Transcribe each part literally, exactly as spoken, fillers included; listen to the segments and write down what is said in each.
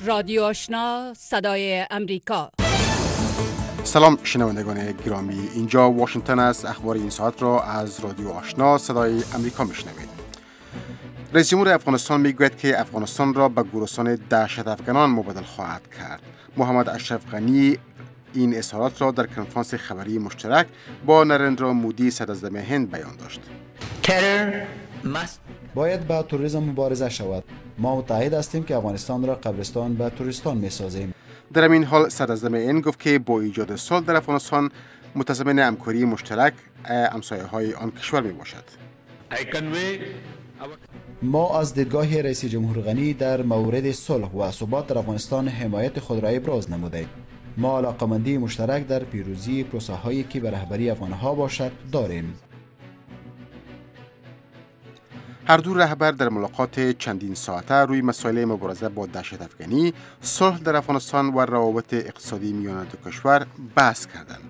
رادیو آشنا صدای امریکا. سلام شنوندگان گرامی، اینجا واشنگتن است. اخبار این ساعت را از رادیو آشنا صدای امریکا میشنوید. رئیس جمهور افغانستان میگوید که افغانستان را به گورستان دهشت افغانان مبادله خواهد کرد. محمد اشرف غنی این اظهارات را در کنفرانس خبری مشترک با نریندرا مودی صدراعظم هند بیان داشت. باید با توریسم مبارزه شود. ما متحد هستیم که افغانستان را قبرستان به توریستان می‌سازیم. در این حال صدراعظم هند گفت که با ایجاد صلح در افغانستان متضمن همکاری مشترک همسایه‌های آن کشور میباشد. ما از دیدگاه رئیس جمهور غنی در مورد صلح و ثبات در افغانستان حمایت خود را ابراز نمودیم. ما علاقمندی مشترک در پیروزی پروسه‌هایی که به رهبری افغان‌ها باشد داریم. هر دو رهبر در ملاقات چندین ساعته روی مسائل مبارزه با دهشت افغانی، صلح در افغانستان و روابط اقتصادی میان دو کشور بحث کردند.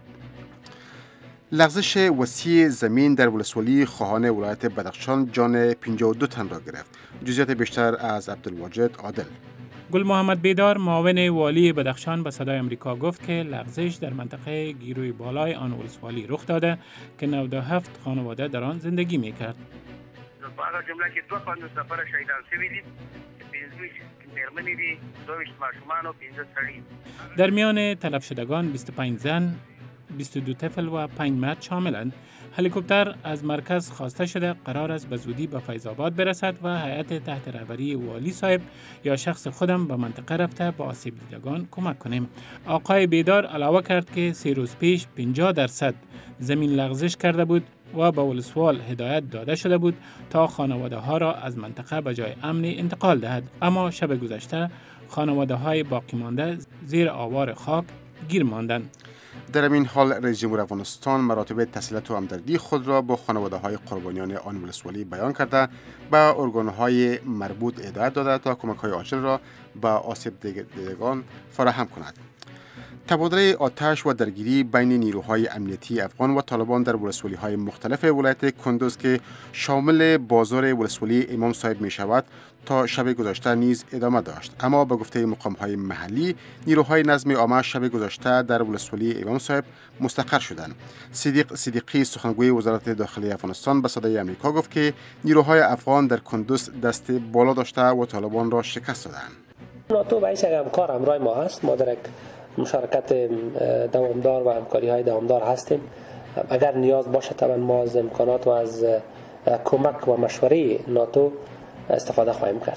لغزش وسیع زمین در ولسوالی خواهان ولایت بدخشان جان پنجاه و دو تن را گرفت. جزئیات بیشتر از عبدالواجد عادل. گل محمد بیدار معاون والی بدخشان به صدای امریکا گفت که لغزش در منطقه گیروی بالای آن ولسوالی رخ داده که نود و هفت خانواده در آن زندگی می‌کرد. په هغه جمله کې دوه پنځوس نفره شهیدان شوي دي، پنځوس مېرمنې دي، دوه ویشت ماشومان او پنځه سړي. در میان تلف شدگان بیست و پنج زن، بیست و دو طفل و پنج مرد شاملند. هلیکوپتر از مرکز خواسته شده قرار است به زودی به فیض آباد برسد و هیئت تحت رهبری والی صاحب یا شخص خودم به منطقه رفته با آسیب دیدگان کمک کنیم. آقای بیدار علاوه کرد که سه روز پیش پنجاه درصد زمین لغزش کرده بود و به ولسوال هدایت داده شده بود تا خانواده ها را از منطقه به جای امنی انتقال دهد، اما شب گذشته خانواده های باقی مانده زیر آوار خاک گیر ماندند. در این حال رئیس جمهور افغانستان مراتب تسلیت و همدردی خود را با خانواده های قربانیان آن ولسوالی بیان کرده به ارگان های مربوط هدایت داده تا کمک های عاجل را به آسیب دیدگان فراهم کند. تبادله آتش و درگیری بین نیروهای امنیتی افغان و طالبان در ولسوالی‌های مختلف ولایت کندوز که شامل بازار ولسوالی امام صاحب می شود تا شب گذشته نیز ادامه داشت، اما به گفته مقام‌های محلی نیروهای نظم عامه شب گذشته در ولسوالی امام صاحب مستقر شدند. صدیق صدیقی سخنگوی وزارت داخلی افغانستان به صدای آمریکا گفت که نیروهای افغان در کندوز دست بالا داشته و طالبان را شکست دادند. ناتو باعث همکار همراه ما هست. ما در مشارکت دوامدار و همکاری های دوامدار هستیم. اگر نیاز باشه طبعا ما از امکانات و از کمک و مشوره ناتو استفاده خواهیم کرد.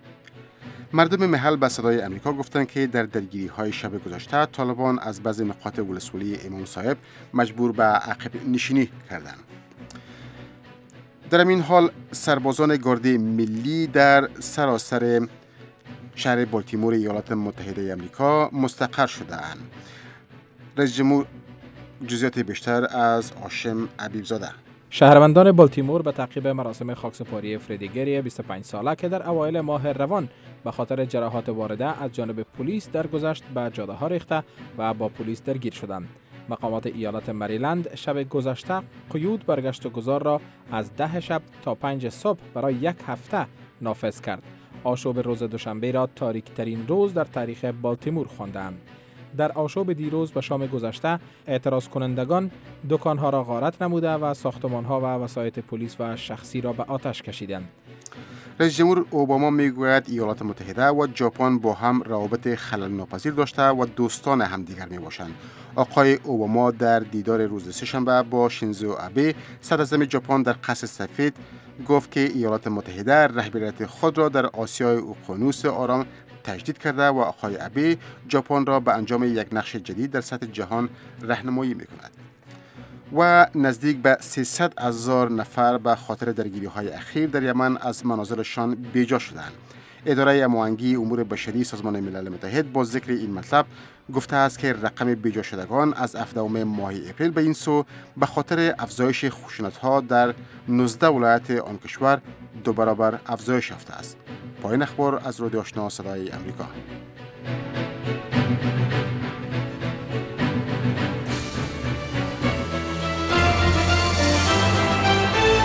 مردم محل به صدای امریکا گفتند که در درگیری های شب گذشته طالبان از بعضی نقاط ولسوالی امام صاحب مجبور به عقب نشینی کردند. در این حال سربازان گارد ملی در سراسر شهر بالتیمور ایالات متحده آمریکا مستقر شده‌اند. رئیس جمهور جزئیات بیشتر از هاشم حبیبزاده. شهروندان بالتیمور به تعقیب مراسم خاکسپاری فردی گری بیست و پنج ساله که در اوایل ماه روان به خاطر جراحات وارده از جانب پلیس درگذشت به جاده ها ریخته و با پلیس درگیر شدند. مقامات ایالت مریلند شب گذشته قیود برگشت و گذار را از ده شب تا پنج صبح برای یک هفته نافذ کرد. آشوب روز دوشنبه را تاریک ترین روز در تاریخ بالتیمور خواندند. در آشوب دیروز و شام گذشته اعتراض کنندگان دکانها را غارت نموده و ساختمانها و وسایط پلیس و شخصی را به آتش کشیدند. رئیس جمهور اوباما میگوید ایالات متحده و ژاپن با هم روابط خلل ناپذیر داشته و دوستان همدیگر میباشند. آقای اوباما در دیدار روز سه‌شنبه با شینزو آبه صدراعظم ژاپن در قصر سفید گفت که ایالات متحده رهبریت خود را در آسیای اقیانوس آرام تجدید کرده و آقای آبه ژاپن را به انجام یک نقش جدید در سطح جهان راهنمایی میکند. و نزدیک به سیصد هزار نفر به خاطر درگیری‌های اخیر در یمن از منازلشان بیجا شدند. اداره هماهنگی امور بشری سازمان ملل متحد با ذکر این مطلب گفته است که رقم بیجا شدگان از هفدهم ماه اپریل به این سو به خاطر افزایش خشونت‌ها در نوزده ولایت آن کشور دو برابر افزایش یافته است. پایان اخبار از رادیو آشنا صدای امریکا.